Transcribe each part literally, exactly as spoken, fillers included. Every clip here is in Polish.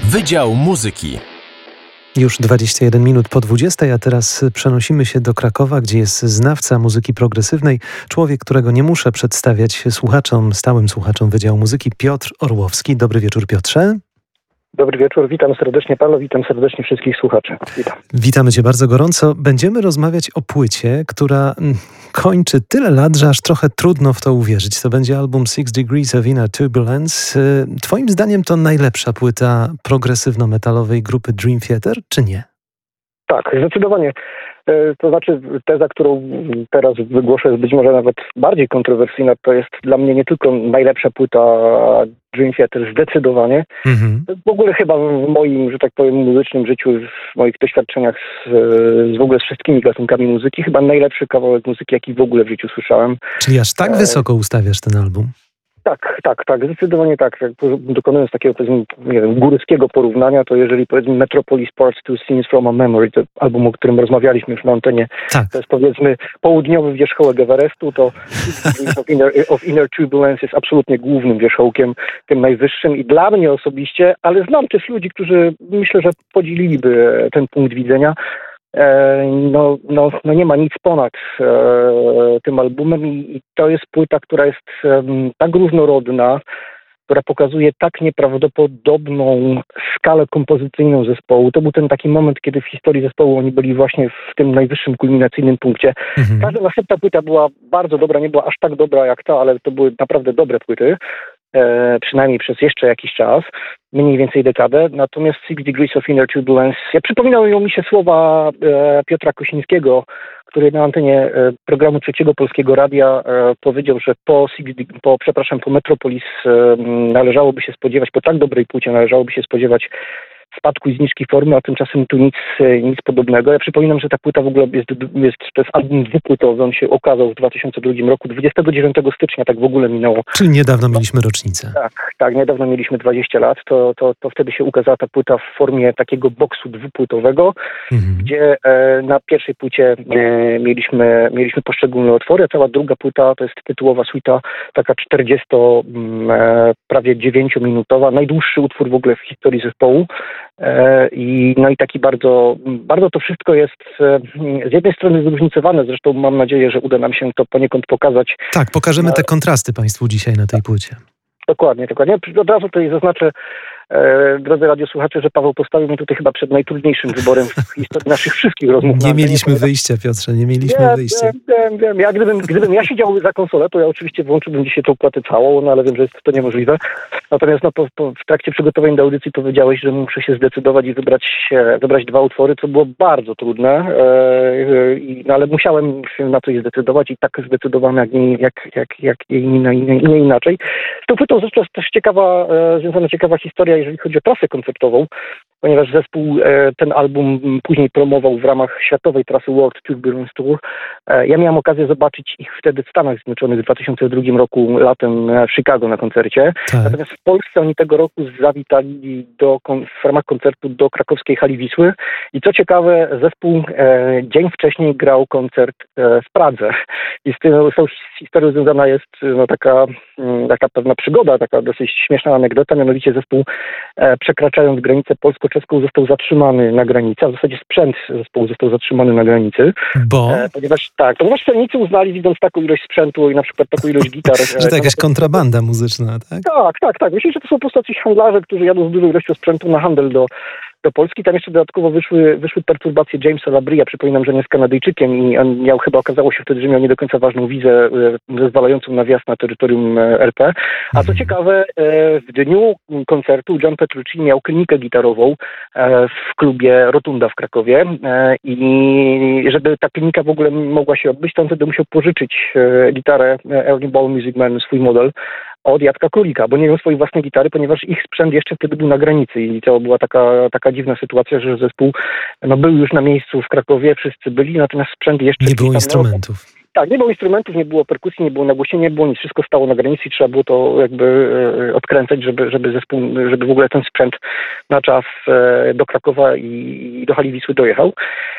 Wydział Muzyki. Już dwadzieścia jeden minut po dwudziestej, a teraz przenosimy się do Krakowa, gdzie jest znawca muzyki progresywnej, człowiek, którego nie muszę przedstawiać słuchaczom, stałym słuchaczom Wydziału Muzyki, Piotr Orłowski. Dobry wieczór, Piotrze. Dobry wieczór, witam serdecznie Pana, witam serdecznie wszystkich słuchaczy. Witam. Witamy Cię bardzo gorąco. Będziemy rozmawiać o płycie, która kończy tyle lat, że aż trochę trudno w to uwierzyć. To będzie album Six Degrees of Inner Turbulence. Twoim zdaniem to najlepsza płyta progresywno-metalowej grupy Dream Theater, czy nie? Tak, zdecydowanie. To znaczy teza, którą teraz wygłoszę, jest być może nawet bardziej kontrowersyjna. To jest dla mnie nie tylko najlepsza płyta Dream Theater, zdecydowanie. Mhm. W ogóle chyba w moim, że tak powiem, muzycznym życiu, w moich doświadczeniach z, z w ogóle z wszystkimi gatunkami muzyki, chyba najlepszy kawałek muzyki, jaki w ogóle w życiu słyszałem. Czyli aż tak wysoko ustawiasz ten album? Tak, tak, tak, zdecydowanie tak. Dokonując takiego, powiedzmy, nie wiem, górskiego porównania, to jeżeli, powiedzmy, Metropolis Parts two Scenes from a Memory, to album, o którym rozmawialiśmy już na antenie, tak. To jest, powiedzmy, południowy wierzchołek Everestu, to of Inner, of Inner Turbulence jest absolutnie głównym wierzchołkiem, tym najwyższym i dla mnie osobiście, ale znam też ludzi, którzy myślę, że podzieliliby ten punkt widzenia. No, no, no nie ma nic ponad e, tym albumem i, i to jest płyta, która jest e, tak różnorodna, która pokazuje tak nieprawdopodobną skalę kompozycyjną zespołu. To był ten taki moment, kiedy w historii zespołu oni byli właśnie w tym najwyższym kulminacyjnym punkcie. Mhm. Każda następna płyta była bardzo dobra, nie była aż tak dobra jak ta, ale to były naprawdę dobre płyty. E, przynajmniej przez jeszcze jakiś czas, mniej więcej dekadę. Natomiast Six Degrees of Inner Turbulence, ja przypominają mi się słowa e, Piotra Kosińskiego, który na antenie e, programu Trzeciego Polskiego Radia e, powiedział, że po, Six, po, przepraszam, po Metropolis e, należałoby się spodziewać, po tak dobrej płycie należałoby się spodziewać spadku i zniżki formy, a tymczasem tu nic, nic podobnego. Ja przypominam, że ta płyta w ogóle jest, jest, to jest album dwupłytowy, on się okazał w dwa tysiące drugim roku, dwudziestego dziewiątego stycznia, tak w ogóle minęło. Czyli niedawno mieliśmy rocznicę. Tak, tak, niedawno mieliśmy dwadzieścia lat, to, to, to wtedy się ukazała ta płyta w formie takiego boksu dwupłytowego, mhm. gdzie e, na pierwszej płycie e, mieliśmy, mieliśmy poszczególne otwory, a cała druga płyta to jest tytułowa suita, taka czterdziesto, e, prawie dziewięciominutowa, najdłuższy utwór w ogóle w historii zespołu. I, no i taki bardzo, bardzo to wszystko jest z jednej strony zróżnicowane, zresztą mam nadzieję, że uda nam się to poniekąd pokazać. Tak, pokażemy te kontrasty Państwu dzisiaj na tej płycie. Dokładnie, dokładnie. Od razu tutaj zaznaczę, e, drodzy radiosłuchacze, że Paweł postawił mnie tutaj chyba przed najtrudniejszym wyborem w historii naszych wszystkich rozmów. Nie mieliśmy wyjścia, Piotrze, nie mieliśmy wiem, wyjścia. Wiem, wiem, wiem. Ja gdybym, gdybym ja siedział za konsolę, to ja oczywiście włączyłbym dzisiaj tą płatę całą, no ale wiem, że jest to niemożliwe. Natomiast no, po, po, w trakcie przygotowań do audycji powiedziałeś, że muszę się zdecydować i wybrać, wybrać dwa utwory, co było bardzo trudne, e, i, no, ale musiałem się na coś zdecydować i tak zdecydowałem, jak, nie, jak, jak, jak nie, nie, nie inaczej. Z tą płytą zresztą jest też ciekawa, e, związana ciekawa historia, jeżeli chodzi o trasę koncertową, ponieważ zespół e, ten album później promował w ramach światowej trasy World Turbulence Tour. E, ja miałem okazję zobaczyć ich wtedy w Stanach Zjednoczonych w dwa tysiące drugim roku latem w Chicago na koncercie. Tak. Natomiast w Polsce oni tego roku zawitali do, w ramach koncertu do krakowskiej hali Wisły. I co ciekawe, zespół e, dzień wcześniej grał koncert e, w Pradze. I z tym z tą historią związana jest no, taka, m, taka pewna przygoda, taka dosyć śmieszna anegdota, mianowicie zespół e, przekraczając granicę polsko-czeską został zatrzymany na granicy, a w zasadzie sprzęt zespołu został zatrzymany na granicy. Bo? E, ponieważ tak, ponieważ celnicy uznali, widząc taką ilość sprzętu i na przykład taką ilość gitar. Że to jakaś kontrabanda muzyczna, tak? Tak, tak, tak. Myślę, że to są po prostu jacyś handlarze, którzy jadą z dużą ilością sprzętu na handel do do Polski. Tam jeszcze dodatkowo wyszły, wyszły perturbacje Jamesa Labria. Przypominam, że on jest Kanadyjczykiem i on miał, chyba okazało się wtedy, że miał nie do końca ważną wizę e, zezwalającą na wjazd na terytorium R P. A co ciekawe, e, w dniu koncertu John Petrucci miał klinikę gitarową e, w klubie Rotunda w Krakowie e, i żeby ta klinika w ogóle mogła się odbyć, to on wtedy musiał pożyczyć e, gitarę Ernie Ball Music Man, swój model, od Jacka Królika, bo nie miał swojej własnej gitary, ponieważ ich sprzęt jeszcze wtedy był na granicy i to była taka, taka dziwna sytuacja, że zespół no, był już na miejscu w Krakowie, wszyscy byli, natomiast sprzęt jeszcze... Nie było instrumentów. Tak, nie było instrumentów, nie było perkusji, nie było nagłośnienia, nie było nic, wszystko stało na granicy i trzeba było to jakby e, odkręcać, żeby, żeby zespół, żeby w ogóle ten sprzęt na czas e, do Krakowa i, i do hali Wisły dojechał.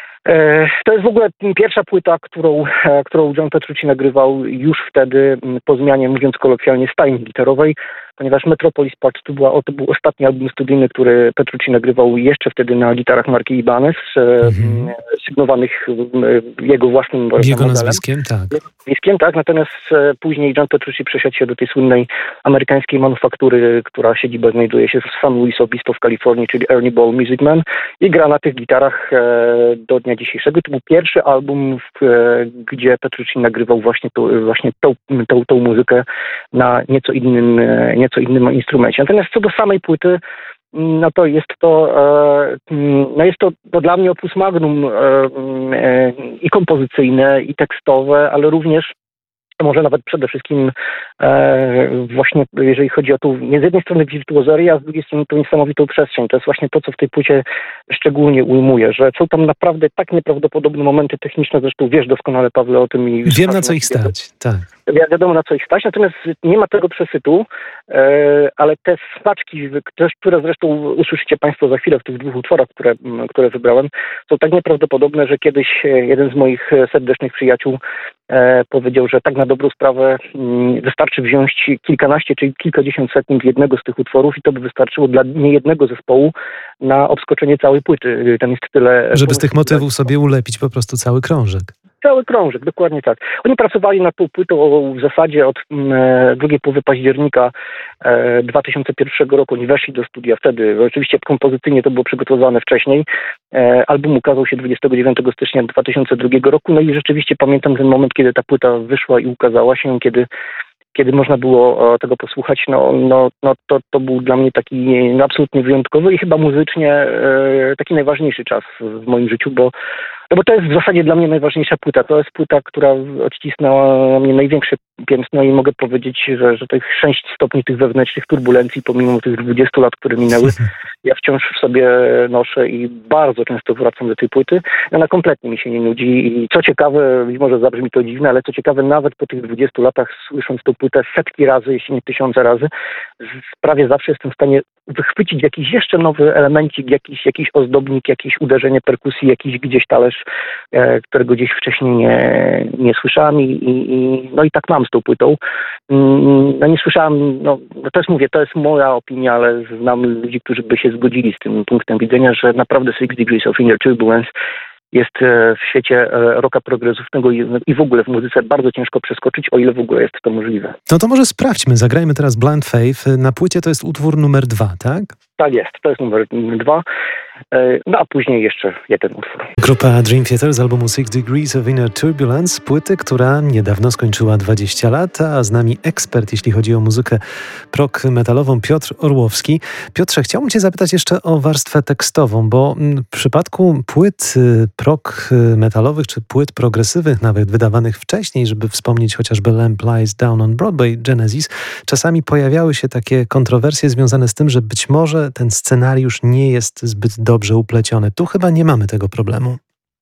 To jest w ogóle pierwsza płyta, którą, którą John Petrucci nagrywał już wtedy po zmianie, mówiąc kolokwialnie, stajni gitarowej. ponieważ Metropolis Part two była, to był ostatni album studyjny, który Petrucci nagrywał jeszcze wtedy na gitarach marki Ibanez, mm-hmm. sygnowanych jego własnym Jego modelem. nazwiskiem, tak. Nazwiskiem, tak, natomiast później John Petrucci przesiadł się do tej słynnej amerykańskiej manufaktury, która siedziba znajduje się w San Luis Obispo w Kalifornii, czyli Ernie Ball Music Man, i gra na tych gitarach do dnia dzisiejszego. To był pierwszy album, gdzie Petrucci nagrywał właśnie, to, właśnie tą, tą, tą muzykę na nieco innym, nieco innym instrumencie. Natomiast co do samej płyty, no to jest to, no jest to, to dla mnie opus magnum i kompozycyjne, i tekstowe, ale również może nawet przede wszystkim e, właśnie jeżeli chodzi o tą, nie z jednej strony wirtuozerię, a z drugiej strony tą niesamowitą przestrzeń. To jest właśnie to, co w tej płycie szczególnie ujmuje, że są tam naprawdę tak nieprawdopodobne momenty techniczne, zresztą wiesz doskonale, Pawle, o tym. I wiem, na co ich stać, tak. Ja wiadomo, na co ich stać, natomiast nie ma tego przesytu, e, ale te smaczki, które zresztą usłyszycie Państwo za chwilę w tych dwóch utworach, które, które wybrałem, są tak nieprawdopodobne, że kiedyś jeden z moich serdecznych przyjaciół e, powiedział, że tak na dobrą sprawę m, wystarczy wziąć kilkanaście czy kilkadziesiąt sekund jednego z tych utworów i to by wystarczyło dla niejednego zespołu na obskoczenie całej płyty. Tam jest tyle... Żeby z tych motywów sobie ulepić po prostu cały krążek. Cały krążek, dokładnie tak. Oni pracowali nad tą płytą w zasadzie od e, drugiej połowy października e, dwa tysiące pierwszego roku. Oni weszli do studia wtedy. Oczywiście kompozycyjnie to było przygotowane wcześniej. E, album ukazał się dwudziestego dziewiątego stycznia dwa tysiące drugiego roku. No i rzeczywiście pamiętam ten moment, kiedy ta płyta wyszła i ukazała się, kiedy kiedy można było tego posłuchać, no, no, no to, to był dla mnie taki no, absolutnie wyjątkowy i chyba muzycznie e, taki najważniejszy czas w moim życiu, bo No bo to jest w zasadzie dla mnie najważniejsza płyta. To jest płyta, która odcisnęła na mnie największe piętno i mogę powiedzieć, że, że tych sześć stopni tych wewnętrznych turbulencji, pomimo tych dwudziestu lat, które minęły, ja wciąż w sobie noszę i bardzo często wracam do tej płyty. Ona kompletnie mi się nie nudzi i co ciekawe, być może zabrzmi to dziwne, ale co ciekawe, nawet po tych dwudziestu latach, słysząc tą płytę setki razy, jeśli nie tysiące razy, prawie zawsze jestem w stanie wychwycić jakiś jeszcze nowy elemencik, jakiś, jakiś ozdobnik, jakieś uderzenie perkusji, jakiś gdzieś talerz, e, którego gdzieś wcześniej nie, nie słyszałem i, i, no i tak mam z tą płytą. No nie słyszałem, no to jest, mówię, to jest moja opinia, ale znam ludzi, którzy by się zgodzili z tym punktem widzenia, że naprawdę Six Degrees of Inner Turbulence jest w świecie rocka progresywnego i w ogóle w muzyce bardzo ciężko przeskoczyć, o ile w ogóle jest to możliwe. No to może sprawdźmy, zagrajmy teraz Blind Faith. Na płycie to jest utwór numer dwa, tak? Tak jest, to jest numer dwa, no a później jeszcze jeden utwór. Grupa Dream Theater z albumu Six Degrees of Inner Turbulence, płyty, która niedawno skończyła dwadzieścia lat, a z nami ekspert, jeśli chodzi o muzykę prog metalową, Piotr Orłowski. Piotrze, chciałbym Cię zapytać jeszcze o warstwę tekstową, bo w przypadku płyt prog metalowych, czy płyt progresywnych nawet wydawanych wcześniej, żeby wspomnieć chociażby Lamp Lies Down on Broadway, Genesis, czasami pojawiały się takie kontrowersje związane z tym, że być może ten scenariusz nie jest zbyt dobrze upleciony. Tu chyba nie mamy tego problemu.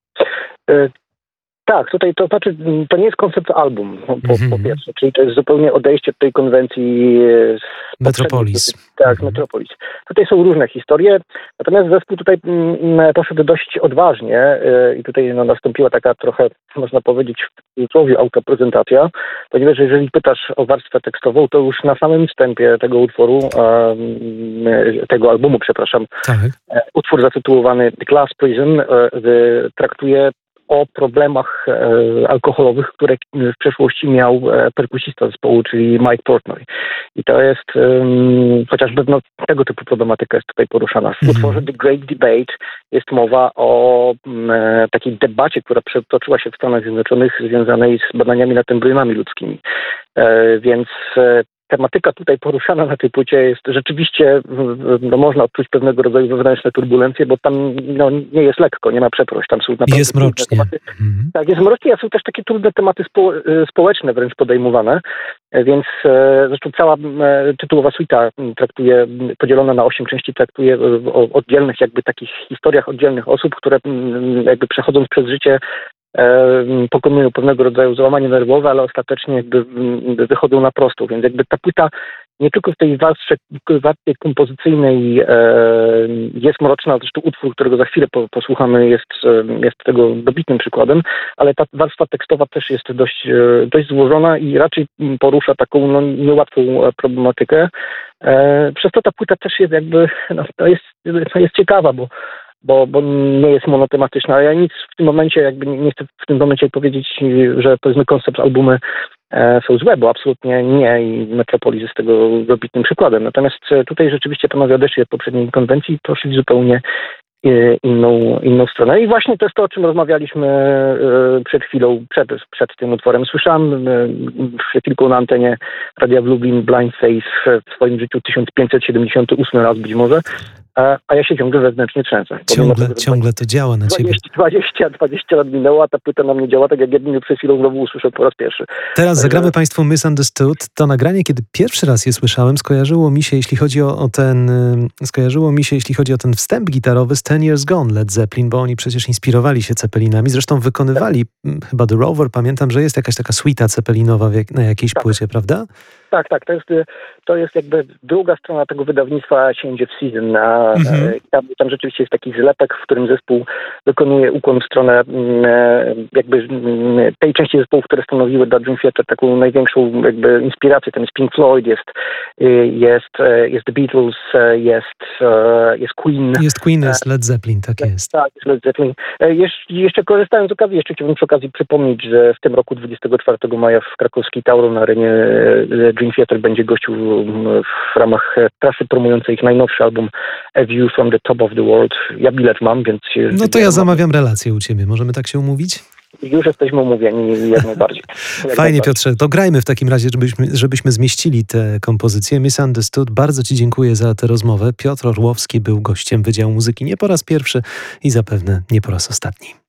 Y- Tak, tutaj to znaczy, to nie jest koncept album, po, mm-hmm. po pierwsze, czyli to jest zupełnie odejście od tej konwencji Metropolis. Tak, mm-hmm. Metropolis. Tutaj są różne historie, natomiast zespół tutaj m, poszedł dość odważnie y, i tutaj no, nastąpiła taka trochę, można powiedzieć, w cudzysłowie autoprezentacja, ponieważ jeżeli pytasz o warstwę tekstową, to już na samym wstępie tego utworu, y, tego albumu, przepraszam, tak. y, utwór zatytułowany The Glass Prison y, y, traktuje o problemach e, alkoholowych, które w przeszłości miał e, perkusista zespołu, czyli Mike Portnoy. I to jest um, chociażby no, tego typu problematyka jest tutaj poruszana. W utworze The Great Debate jest mowa o e, takiej debacie, która przetoczyła się w Stanach Zjednoczonych związanej z badaniami nad embrionami ludzkimi. E, więc e, tematyka tutaj poruszana na tej płycie jest rzeczywiście, no, można odczuć pewnego rodzaju wewnętrzne turbulencje, bo tam no, nie jest lekko, nie ma przeproś, tam są naprawdę jest mrocznie. Tematy. Mhm. Tak, jest mrocznie, a są też takie trudne tematy spo, społeczne wręcz podejmowane, więc e, zresztą cała e, tytułowa suita traktuje, podzielona na osiem części, traktuje o oddzielnych jakby takich historiach oddzielnych osób, które m, jakby przechodząc przez życie pokonują pewnego rodzaju załamanie nerwowe, ale ostatecznie jakby wychodzą na prostą, więc jakby ta płyta nie tylko w tej warstwie, warstwie kompozycyjnej e, jest mroczna, zresztą utwór, którego za chwilę po, posłuchamy, jest, jest tego dobitnym przykładem, ale ta warstwa tekstowa też jest dość, dość złożona i raczej porusza taką no, niełatwą problematykę. E, przez to ta płyta też jest jakby, no, to jest, to jest ciekawa, bo Bo, bo nie jest monotematyczna, ale ja nic w tym momencie, jakby nie, nie chcę w tym momencie powiedzieć, że powiedzmy koncept albumy e, są złe, bo absolutnie nie i Metropolis jest tego dobitnym przykładem. Natomiast tutaj rzeczywiście panowie odeszli od poprzedniej konwencji i poszli zupełnie e, inną, inną stronę. I właśnie to jest to, o czym rozmawialiśmy e, przed chwilą, przed, przed tym utworem. Słyszałem e, przed chwilką na antenie Radia w Lublin Blind Faith w swoim życiu tysiąc pięćset siedemdziesiąty ósmy raz być może. A, a ja się ciągle wewnętrznie trzęsę. Ciągle, tego, ciągle to działa na ciebie. dwadzieścia, dwadzieścia lat minęło, a ta płyta na mnie działa tak, jak jedynie przed chwilą znowu usłyszę po raz pierwszy. Teraz Także... zagramy Państwu Misunderstood. To nagranie, kiedy pierwszy raz je słyszałem, skojarzyło mi się, jeśli chodzi o, o ten skojarzyło mi się, jeśli chodzi o ten wstęp gitarowy z Ten Years Gone Led Zeppelin, bo oni przecież inspirowali się Ceppelinami, zresztą wykonywali tak. chyba The Rover, pamiętam, że jest jakaś taka suita Zeppelinowa jak, na jakiejś tak. płycie, prawda? Tak, tak, to jest, to jest jakby druga strona tego wydawnictwa Change of Season. A, mhm. tam, tam rzeczywiście jest taki zlepek, w którym zespół wykonuje ukłon w stronę jakby tej części zespołów, które stanowiły dla Dream Theater taką największą jakby inspirację. Tam jest Pink Floyd, jest, jest, jest The Beatles, jest, jest Queen. Jest Queen, jest Led Zeppelin, tak jest. Tak, jest Led Zeppelin. Jeśli jeszcze korzystając z okazji, jeszcze chciałbym przy okazji przypomnieć, że w tym roku dwudziestego czwartego maja w krakowskiej Tauron na arenie Dream Theater będzie gościł w ramach trasy promującej ich najnowszy album A View from the Top of the World. Ja bilet mam, więc... No to ja zamawiam relację u ciebie. Możemy tak się umówić? Już jesteśmy umówieni jak najbardziej. Jak Fajnie, Piotrze. To grajmy w takim razie, żebyśmy, żebyśmy zmieścili tę kompozycję. Misunderstood. Bardzo ci dziękuję za tę rozmowę. Piotr Orłowski był gościem Wydziału Muzyki nie po raz pierwszy i zapewne nie po raz ostatni.